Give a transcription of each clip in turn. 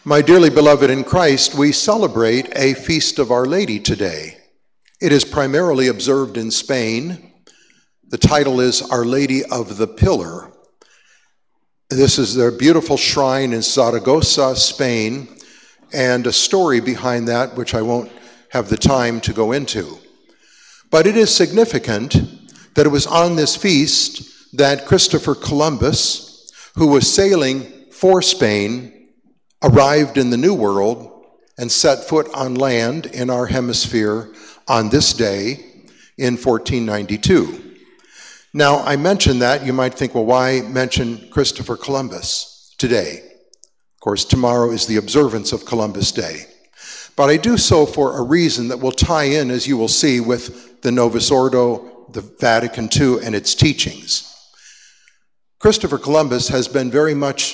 My dearly beloved in Christ, we celebrate a feast of Our Lady today. It is primarily observed in Spain. The title is Our Lady of the Pillar. This is their beautiful shrine in Zaragoza, Spain, and a story behind that which I won't have the time to go into. But it is significant that it was on this feast that Christopher Columbus, who was sailing for Spain, arrived in the New World and set foot on land in our hemisphere on this day in 1492. Now, I mentioned that. You might think, well, why mention Christopher Columbus today? Of course, tomorrow is the observance of Columbus Day. But I do so for a reason that will tie in, as you will see, with the Novus Ordo, the Vatican II, and its teachings. Christopher Columbus has been very much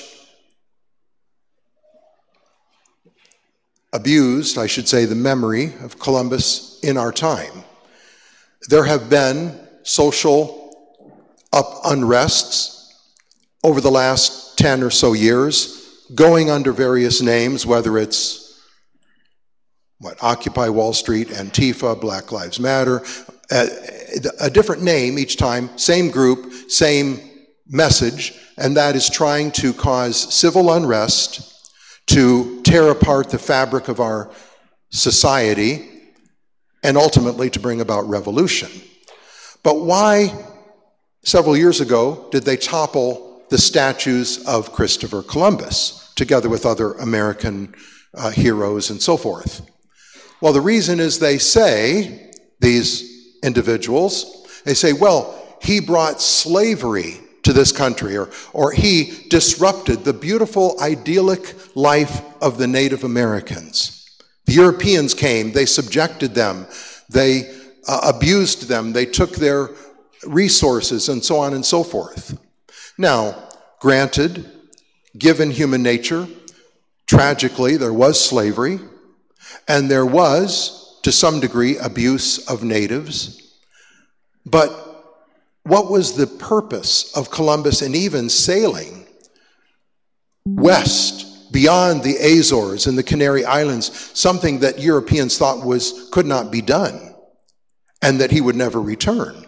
abused, I should say, the memory of Columbus in our time. There have been social unrests over the last 10 or so years, going under various names, whether it's Occupy Wall Street, Antifa, Black Lives Matter, a different name each time, same group, same message, and that is trying to cause civil unrest, to tear apart the fabric of our society, and ultimately to bring about revolution. But why, several years ago, did they topple the statues of Christopher Columbus, together with other American heroes and so forth? Well, the reason is they say, these individuals, they say, well, he brought slavery to this country, or he disrupted the beautiful, idyllic life of the Native Americans. The Europeans came, they subjected them, they abused them, they took their resources, and so on and so forth. Now, granted, given human nature, tragically, there was slavery, and there was, to some degree, abuse of natives. But what was the purpose of Columbus in even sailing west beyond the Azores and the Canary Islands, something that Europeans thought could not be done and that he would never return?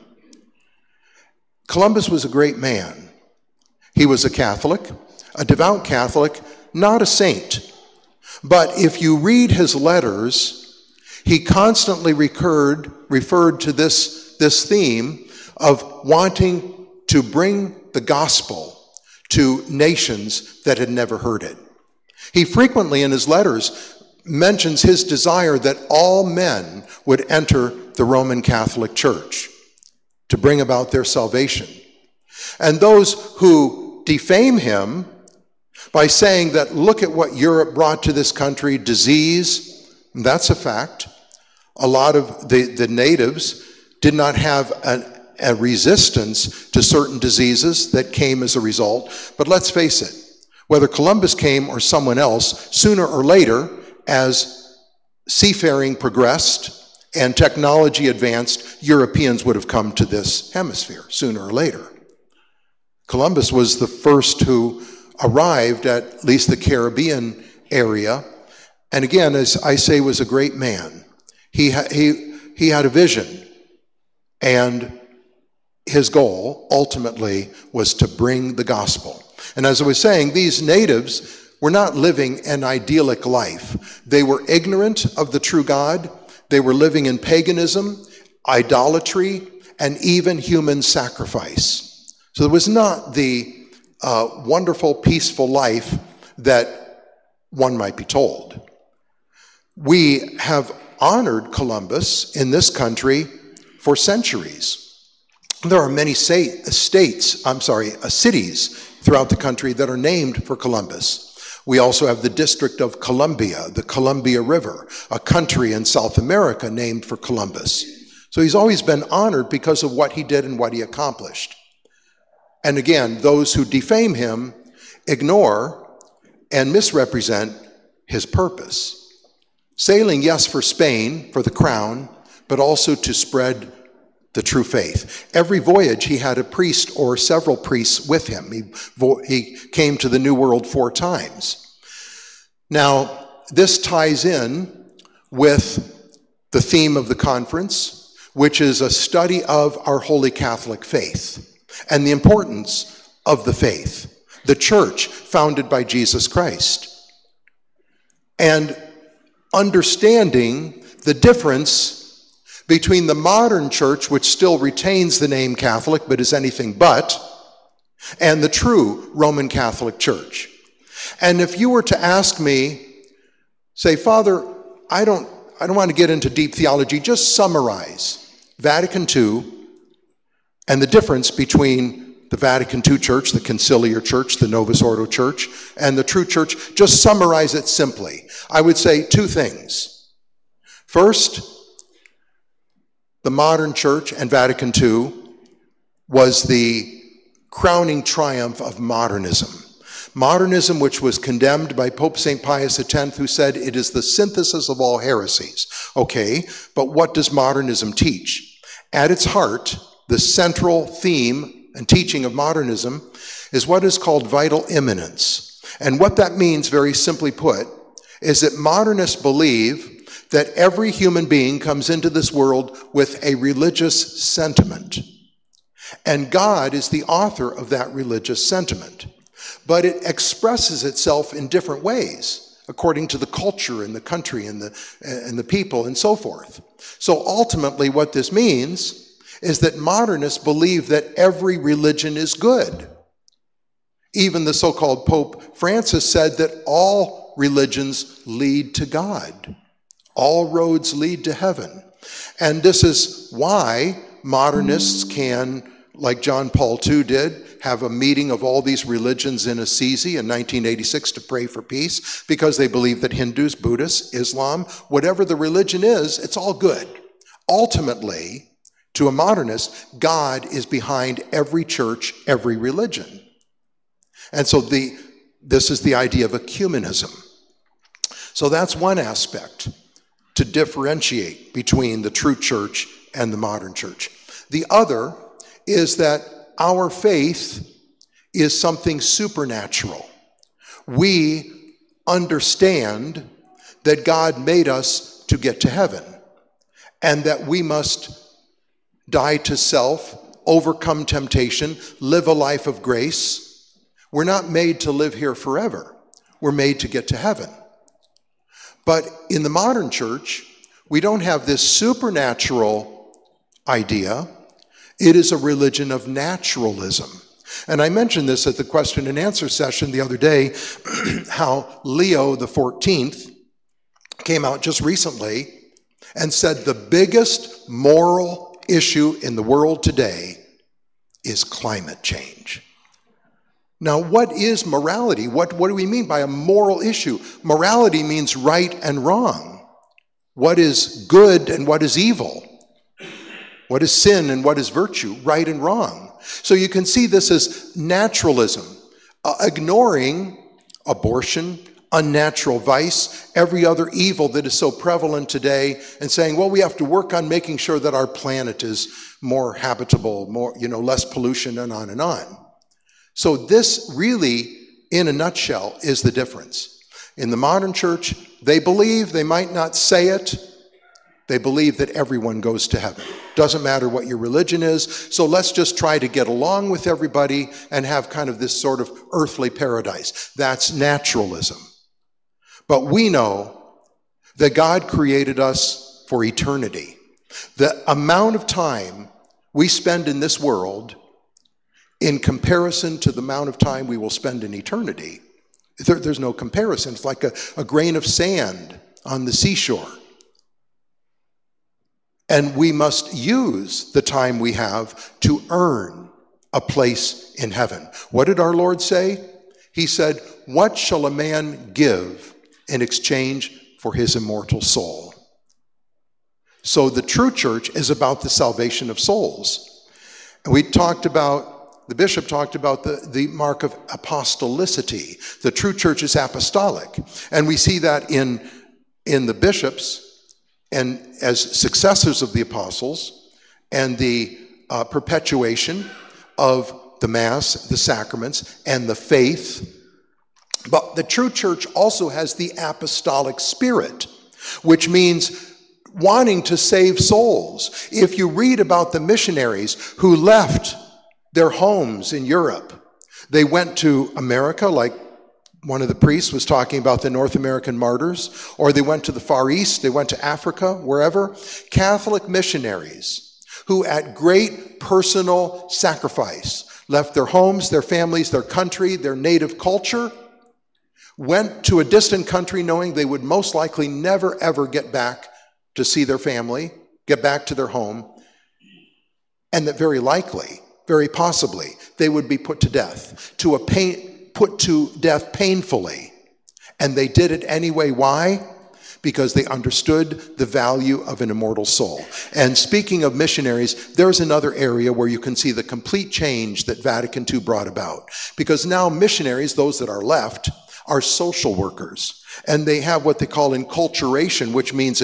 Columbus was a great man. He was a Catholic, a devout Catholic, not a saint. But if you read his letters, he constantly referred to this theme of wanting to bring the gospel to nations that had never heard it. He frequently in his letters mentions his desire that all men would enter the Roman Catholic Church to bring about their salvation. And those who defame him by saying that, look at what Europe brought to this country, disease, that's a fact. A lot of the natives did not have a resistance to certain diseases that came as a result. But let's face it, whether Columbus came or someone else, sooner or later, as seafaring progressed and technology advanced, Europeans would have come to this hemisphere sooner or later. Columbus was the first who arrived at least the Caribbean area, and again, as I say, was a great man. He had a vision, and his goal ultimately was to bring the gospel. And as I was saying, these natives were not living an idyllic life. They were ignorant of the true God. They were living in paganism, idolatry, and even human sacrifice. So it was not the wonderful, peaceful life that one might be told. We have honored Columbus in this country for centuries. There are many cities throughout the country that are named for Columbus. We also have the District of Columbia, the Columbia River, a country in South America named for Columbus. So he's always been honored because of what he did and what he accomplished. And again, those who defame him ignore and misrepresent his purpose. Sailing, yes, for Spain, for the crown, but also to spread the true faith. Every voyage he had a priest or several priests with him. He came to the New World 4 times. Now, this ties in with the theme of the conference, which is a study of our Holy Catholic faith and the importance of the faith, the church founded by Jesus Christ, and understanding the difference between the modern church, which still retains the name Catholic but is anything but, and the true Roman Catholic Church. And if you were to ask me, say, Father, I don't want to get into deep theology, just summarize Vatican II and the difference between the Vatican II Church, the Conciliar Church, the Novus Ordo Church, and the true church, just summarize it simply. I would say two things. First, the modern church and Vatican II was the crowning triumph of modernism. Modernism, which was condemned by Pope St. Pius X, who said it is the synthesis of all heresies. Okay, but what does modernism teach? At its heart, the central theme and teaching of modernism is what is called vital immanence. And what that means, very simply put, is that modernists believe that every human being comes into this world with a religious sentiment. And God is the author of that religious sentiment. But it expresses itself in different ways, according to the culture and the country and the people and so forth. So ultimately what this means is that modernists believe that every religion is good. Even the so-called Pope Francis said that all religions lead to God. All roads lead to heaven. And this is why modernists can, like John Paul II did, have a meeting of all these religions in Assisi in 1986 to pray for peace, because they believe that Hindus, Buddhists, Islam, whatever the religion is, it's all good. Ultimately, to a modernist, God is behind every church, every religion. And so this is the idea of ecumenism. So that's one aspect to differentiate between the true church and the modern church. The other is that our faith is something supernatural. We understand that God made us to get to heaven, and that we must die to self, overcome temptation, live a life of grace. We're not made to live here forever. We're made to get to heaven. But in the modern church, we don't have this supernatural idea. It is a religion of naturalism. And I mentioned this at the question and answer session the other day, how Leo XIV came out just recently and said the biggest moral issue in the world today is climate change. Now, what is morality? What do we mean by a moral issue? Morality means right and wrong. What is good and what is evil? What is sin and what is virtue? Right and wrong. So you can see this as naturalism, ignoring abortion, unnatural vice, every other evil that is so prevalent today, and saying, well, we have to work on making sure that our planet is more habitable, more, less pollution, and on and on. So this really, in a nutshell, is the difference. In the modern church, they believe, they might not say it, they believe that everyone goes to heaven. Doesn't matter what your religion is, so let's just try to get along with everybody and have kind of this sort of earthly paradise. That's naturalism. But we know that God created us for eternity. The amount of time we spend in this world in comparison to the amount of time we will spend in eternity, there's no comparison. It's like a grain of sand on the seashore. And we must use the time we have to earn a place in heaven. What did our Lord say? He said, "What shall a man give in exchange for his immortal soul?" So the true church is about the salvation of souls. And the bishop talked about the mark of apostolicity. The true church is apostolic. And we see that in the bishops and as successors of the apostles, and the perpetuation of the Mass, the sacraments, and the faith But the true church also has the apostolic spirit, which means wanting to save souls. If you read about the missionaries who left their homes in Europe, they went to America, like one of the priests was talking about the North American martyrs, or they went to the Far East, they went to Africa, wherever. Catholic missionaries who at great personal sacrifice left their homes, their families, their country, their native culture, went to a distant country knowing they would most likely never ever get back to see their family, get back to their home, and that very likely, very possibly, they would be put to death, put to death painfully. And they did it anyway. Why? Because they understood the value of an immortal soul. And speaking of missionaries, there's another area where you can see the complete change that Vatican II brought about. Because now missionaries, those that are left, are social workers. And they have what they call enculturation, which means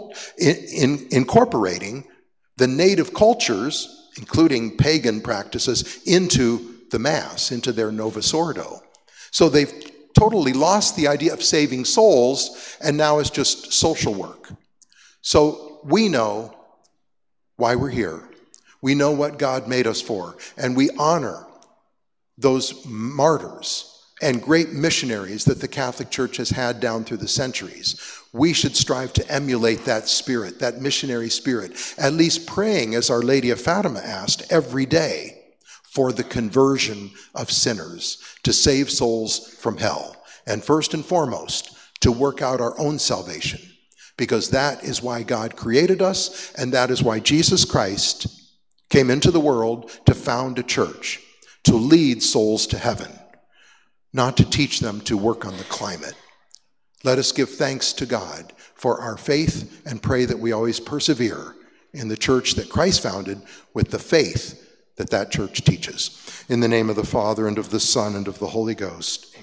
incorporating the native cultures, including pagan practices, into the Mass, into their Novus Ordo. So they've totally lost the idea of saving souls, and now it's just social work. So we know why we're here. We know what God made us for, and we honor those martyrs and great missionaries that the Catholic Church has had down through the centuries. We should strive to emulate that spirit, that missionary spirit, at least praying, as Our Lady of Fatima asked, every day for the conversion of sinners, to save souls from hell, and first and foremost, to work out our own salvation, because that is why God created us, and that is why Jesus Christ came into the world to found a church, to lead souls to heaven, not to teach them to work on the climate. Let us give thanks to God for our faith and pray that we always persevere in the church that Christ founded with the faith that that church teaches. In the name of the Father, and of the Son, and of the Holy Ghost.